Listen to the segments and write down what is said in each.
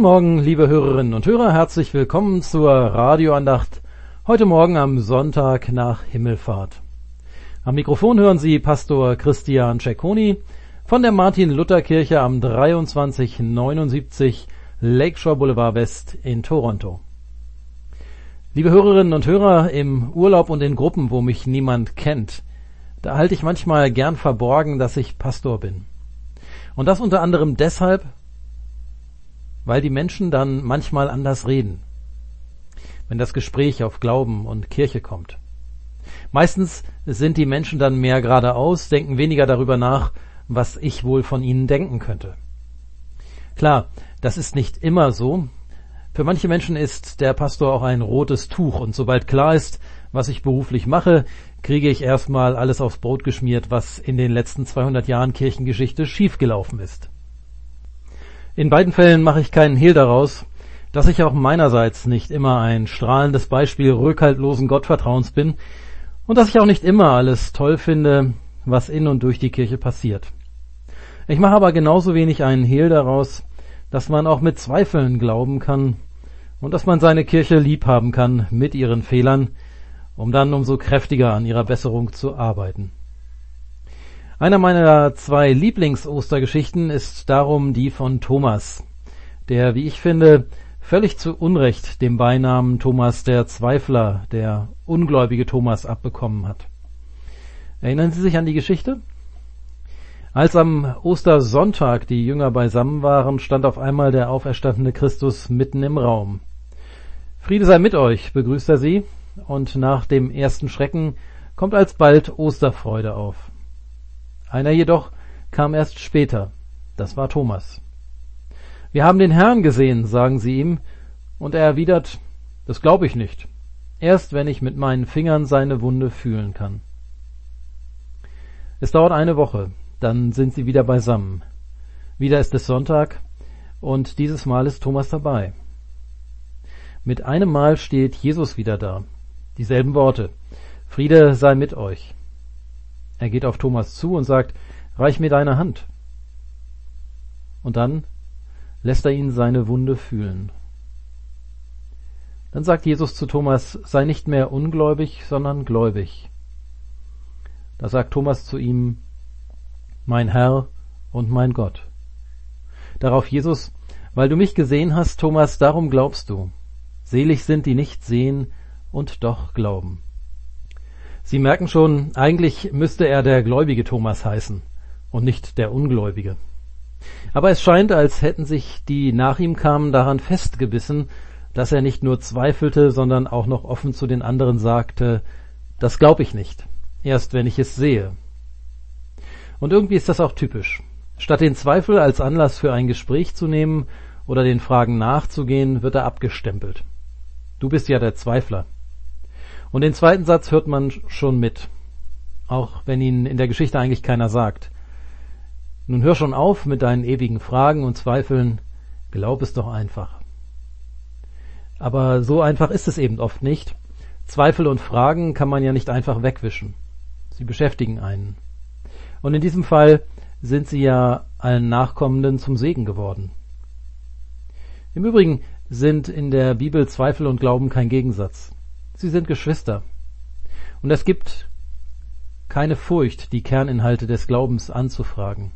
Morgen, liebe Hörerinnen und Hörer, herzlich willkommen zur Radioandacht heute Morgen am Sonntag nach Himmelfahrt. Am Mikrofon hören Sie Pastor Christian Cecconi von der Martin-Luther-Kirche am 2379 Lakeshore Boulevard West in Toronto. Liebe Hörerinnen und Hörer, im Urlaub und in Gruppen, wo mich niemand kennt, da halte ich manchmal gern verborgen, dass ich Pastor bin. Und das unter anderem deshalb, weil die Menschen dann manchmal anders reden, wenn das Gespräch auf Glauben und Kirche kommt. Meistens sind die Menschen dann mehr geradeaus, denken weniger darüber nach, was ich wohl von ihnen denken könnte. Klar, das ist nicht immer so. Für manche Menschen ist der Pastor auch ein rotes Tuch und sobald klar ist, was ich beruflich mache, kriege ich erstmal alles aufs Brot geschmiert, was in den letzten 200 Jahren Kirchengeschichte schiefgelaufen ist. In beiden Fällen mache ich keinen Hehl daraus, dass ich auch meinerseits nicht immer ein strahlendes Beispiel rückhaltlosen Gottvertrauens bin und dass ich auch nicht immer alles toll finde, was in und durch die Kirche passiert. Ich mache aber genauso wenig einen Hehl daraus, dass man auch mit Zweifeln glauben kann und dass man seine Kirche lieb haben kann mit ihren Fehlern, um dann umso kräftiger an ihrer Besserung zu arbeiten. Einer meiner 2 Lieblings-Ostergeschichten ist darum die von Thomas, der, wie ich finde, völlig zu Unrecht den Beinamen Thomas der Zweifler, der ungläubige Thomas, abbekommen hat. Erinnern Sie sich an die Geschichte? Als am Ostersonntag die Jünger beisammen waren, stand auf einmal der auferstandene Christus mitten im Raum. Friede sei mit euch, begrüßt er sie, und nach dem ersten Schrecken kommt alsbald Osterfreude auf. Einer jedoch kam erst später, das war Thomas. Wir haben den Herrn gesehen, sagen sie ihm, und er erwidert, das glaube ich nicht, erst wenn ich mit meinen Fingern seine Wunde fühlen kann. Es dauert eine Woche, dann sind sie wieder beisammen. Wieder ist es Sonntag und dieses Mal ist Thomas dabei. Mit einem Mal steht Jesus wieder da. Dieselben Worte, Friede sei mit euch. Er geht auf Thomas zu und sagt, reich mir deine Hand. Und dann lässt er ihn seine Wunde fühlen. Dann sagt Jesus zu Thomas, sei nicht mehr ungläubig, sondern gläubig. Da sagt Thomas zu ihm, mein Herr und mein Gott. Darauf Jesus, weil du mich gesehen hast, Thomas, darum glaubst du. Selig sind, die nicht sehen und doch glauben. Sie merken schon, eigentlich müsste er der gläubige Thomas heißen und nicht der Ungläubige. Aber es scheint, als hätten sich die nach ihm kamen daran festgebissen, dass er nicht nur zweifelte, sondern auch noch offen zu den anderen sagte, das glaube ich nicht, erst wenn ich es sehe. Und irgendwie ist das auch typisch. Statt den Zweifel als Anlass für ein Gespräch zu nehmen oder den Fragen nachzugehen, wird er abgestempelt. Du bist ja der Zweifler. Und den zweiten Satz hört man schon mit, auch wenn ihn in der Geschichte eigentlich keiner sagt. Nun hör schon auf mit deinen ewigen Fragen und Zweifeln, glaub es doch einfach. Aber so einfach ist es eben oft nicht. Zweifel und Fragen kann man ja nicht einfach wegwischen. Sie beschäftigen einen. Und in diesem Fall sind sie ja allen Nachkommenden zum Segen geworden. Im Übrigen sind in der Bibel Zweifel und Glauben kein Gegensatz. Sie sind Geschwister. Und es gibt keine Furcht, die Kerninhalte des Glaubens anzufragen.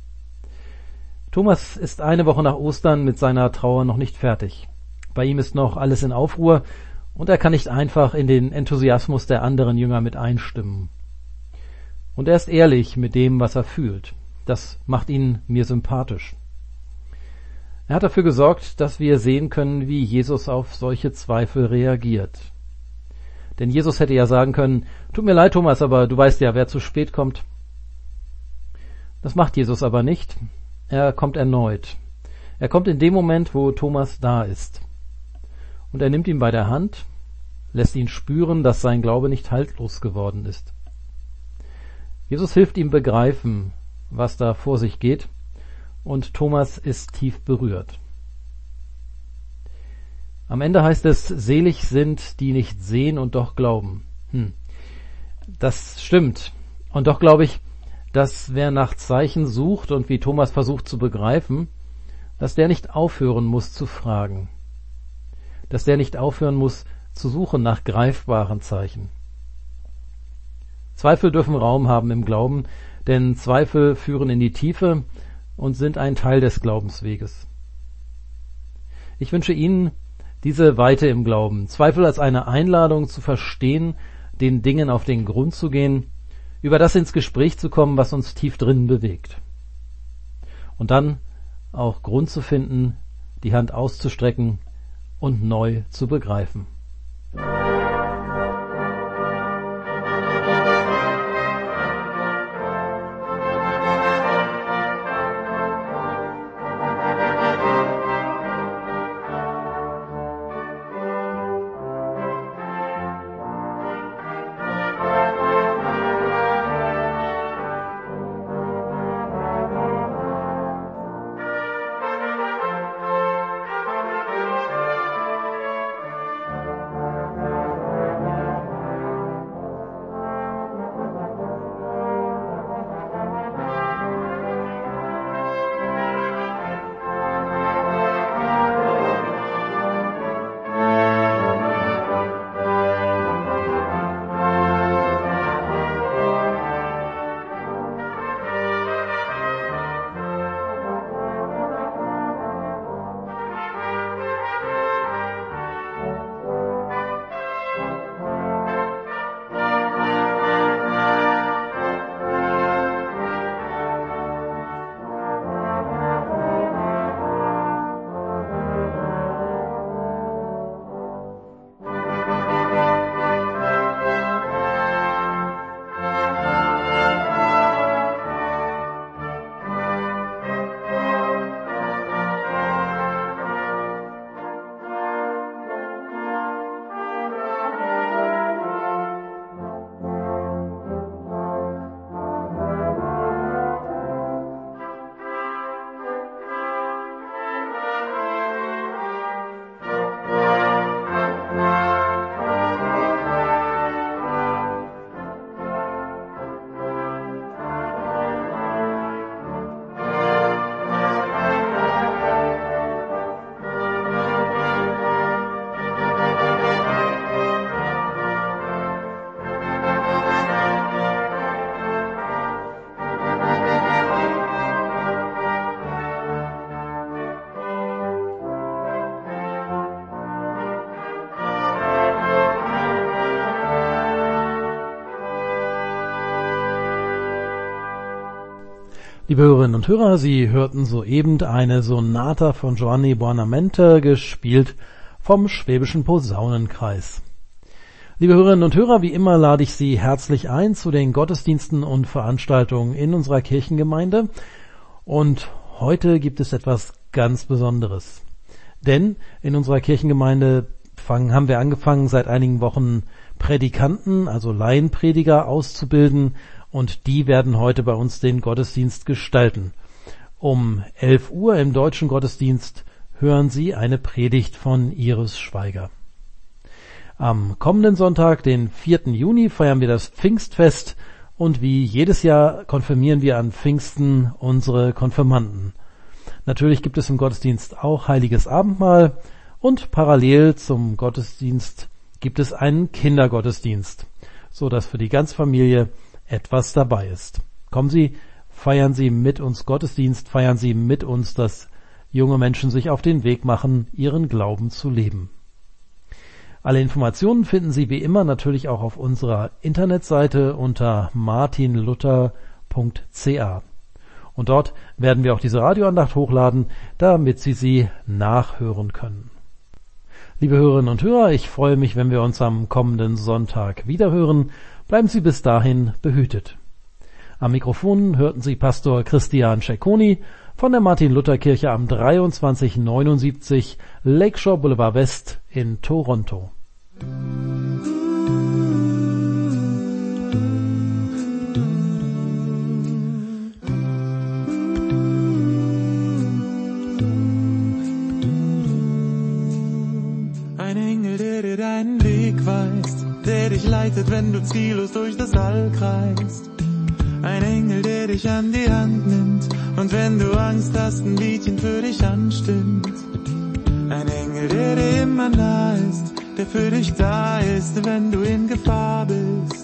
Thomas ist eine Woche nach Ostern mit seiner Trauer noch nicht fertig. Bei ihm ist noch alles in Aufruhr und er kann nicht einfach in den Enthusiasmus der anderen Jünger mit einstimmen. Und er ist ehrlich mit dem, was er fühlt. Das macht ihn mir sympathisch. Er hat dafür gesorgt, dass wir sehen können, wie Jesus auf solche Zweifel reagiert. Denn Jesus hätte ja sagen können, tut mir leid, Thomas, aber du weißt ja, wer zu spät kommt. Das macht Jesus aber nicht. Er kommt erneut. Er kommt in dem Moment, wo Thomas da ist. Und er nimmt ihn bei der Hand, lässt ihn spüren, dass sein Glaube nicht haltlos geworden ist. Jesus hilft ihm begreifen, was da vor sich geht, und Thomas ist tief berührt. Am Ende heißt es, selig sind, die nicht sehen und doch glauben. Das stimmt. Und doch glaube ich, dass wer nach Zeichen sucht und wie Thomas versucht zu begreifen dass der nicht aufhören muss zu fragen, dass der nicht aufhören muss zu suchen nach greifbaren Zeichen. Zweifel dürfen Raum haben im Glauben, denn Zweifel führen in die Tiefe und sind ein Teil des Glaubensweges. Ich wünsche Ihnen diese Weite im Glauben, Zweifel als eine Einladung zu verstehen, den Dingen auf den Grund zu gehen, über das ins Gespräch zu kommen, was uns tief drinnen bewegt. Und dann auch Grund zu finden, die Hand auszustrecken und neu zu begreifen. Liebe Hörerinnen und Hörer, Sie hörten soeben eine Sonata von Giovanni Buonamente, gespielt vom Schwäbischen Posaunenkreis. Liebe Hörerinnen und Hörer, wie immer lade ich Sie herzlich ein zu den Gottesdiensten und Veranstaltungen in unserer Kirchengemeinde. Und heute gibt es etwas ganz Besonderes. Denn in unserer Kirchengemeinde haben wir angefangen, seit einigen Wochen Prädikanten, also Laienprediger, auszubilden. Und die werden heute bei uns den Gottesdienst gestalten. Um 11 Uhr im deutschen Gottesdienst hören Sie eine Predigt von Iris Schweiger. Am kommenden Sonntag, den 4. Juni, feiern wir das Pfingstfest und wie jedes Jahr konfirmieren wir an Pfingsten unsere Konfirmanden. Natürlich gibt es im Gottesdienst auch Heiliges Abendmahl und parallel zum Gottesdienst gibt es einen Kindergottesdienst, so dass für die ganze Familie etwas dabei ist. Kommen Sie, feiern Sie mit uns Gottesdienst, feiern Sie mit uns, dass junge Menschen sich auf den Weg machen, ihren Glauben zu leben. Alle Informationen finden Sie wie immer natürlich auch auf unserer Internetseite unter martinluther.ca. Und dort werden wir auch diese Radioandacht hochladen, damit Sie sie nachhören können. Liebe Hörerinnen und Hörer, ich freue mich, wenn wir uns am kommenden Sonntag wiederhören. Bleiben Sie bis dahin behütet. Am Mikrofon hörten Sie Pastor Christian Cecconi von der Martin-Luther-Kirche am 2379 Lakeshore Boulevard West in Toronto. Ein Engel, der dir deinen Weg weist, der dich leitet, wenn du ziellos durch das All kreist. Ein Engel, der dich an die Hand nimmt Und wenn du Angst hast, ein Liedchen für dich anstimmt. Ein Engel, der dir immer nah ist, der für dich da ist, wenn du in Gefahr bist.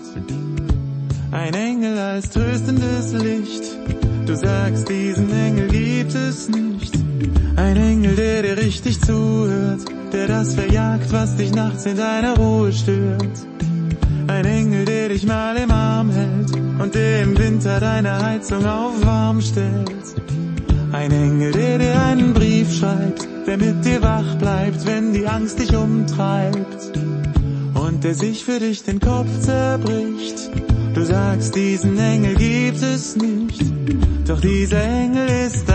Ein Engel als tröstendes Licht, du sagst, diesen Engel gibt es nicht. Ein Engel, der dir richtig zuhört, der das verjagt, was dich nachts in deiner Ruhe stört. Ein Engel, der dich mal im Arm hält und der im Winter deine Heizung auf warm stellt. Ein Engel, der dir einen Brief schreibt, der mit dir wach bleibt, wenn die Angst dich umtreibt. Und der sich für dich den Kopf zerbricht. Du sagst, diesen Engel gibt es nicht, doch dieser Engel ist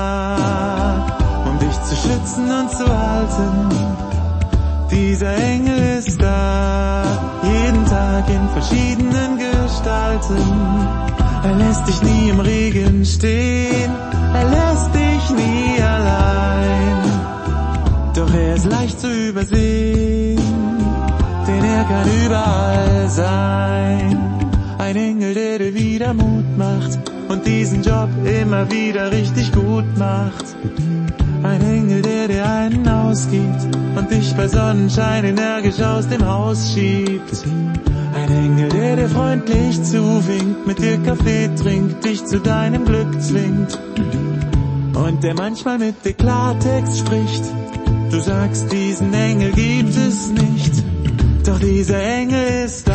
da, um dich zu schützen und zu halten. Dieser Engel ist da, jeden Tag in verschiedenen Gestalten. Er lässt dich nie im Regen stehen, er lässt dich nie allein. Doch er ist leicht zu übersehen, denn er kann überall sein. Ein Engel, der dir wieder Mut macht und diesen Job immer wieder richtig gut macht. Ein Engel, der dir einen ausgibt und dich bei Sonnenschein energisch aus dem Haus schiebt. Ein Engel, der dir freundlich zuwinkt, mit dir Kaffee trinkt, dich zu deinem Glück zwingt. Und der manchmal mit dir Klartext spricht. Du sagst, diesen Engel gibt es nicht, doch dieser Engel ist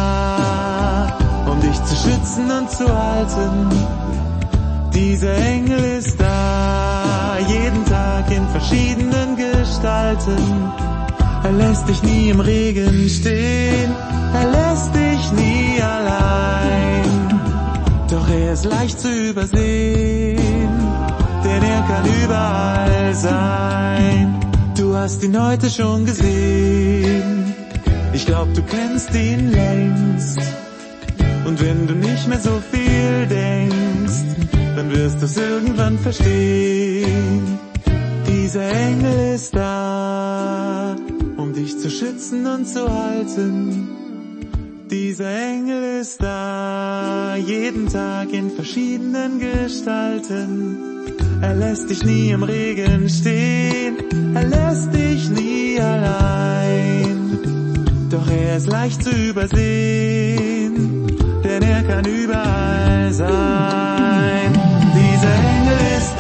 da, um dich zu schützen und zu halten. Dieser Engel ist da, jeden Tag in verschiedenen Gestalten. Er lässt dich nie im Regen stehen, er lässt dich nie allein. Doch er ist leicht zu übersehen, denn er kann überall sein. Du hast ihn heute schon gesehen, ich glaub, du kennst ihn längst. Und wenn du nicht mehr so viel denkst, dann wirst du's irgendwann verstehen. Dieser Engel ist da, um dich zu schützen und zu halten. Dieser Engel ist da, jeden Tag in verschiedenen Gestalten. Er lässt dich nie im Regen stehen, er lässt dich nie allein. Doch er ist leicht zu übersehen, denn er kann überall sein. Dieser Engel ist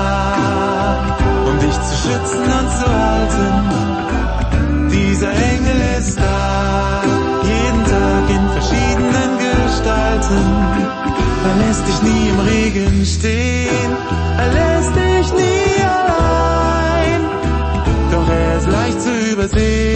da, um dich zu schützen und zu halten. Dieser Engel ist da, jeden Tag in verschiedenen Gestalten. Er lässt dich nie im Regen stehen, er lässt dich nie allein. Doch er ist leicht zu übersehen.